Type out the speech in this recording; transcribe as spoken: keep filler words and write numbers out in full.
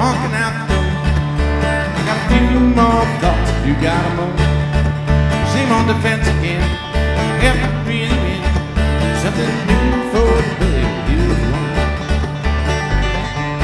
walking out the door. I got a few more thoughts, you got 'em all. Seem on defense again.